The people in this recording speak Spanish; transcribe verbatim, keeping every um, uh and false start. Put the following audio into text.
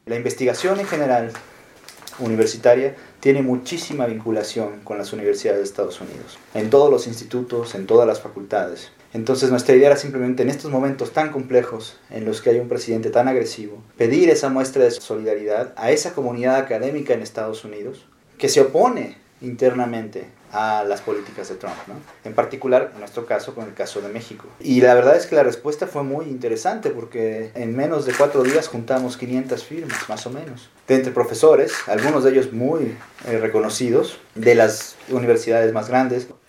La investigación en general universitaria tiene muchísima vinculación con las universidades de Estados Unidos, en todos los institutos, en todas las facultades. Entonces nuestra idea era simplemente en estos momentos tan complejos en los que hay un presidente tan agresivo, pedir esa muestra de solidaridad a esa comunidad académica en Estados Unidos que se opone internamente a las políticas de Trump, ¿no? En particular, en nuestro caso, con el caso de México. Y la verdad es que la respuesta fue muy interesante porque en menos de cuatro días juntamos quinientas firmas, más o menos, de entre profesores, algunos de ellos muy eh, reconocidos, de las universidades más grandes.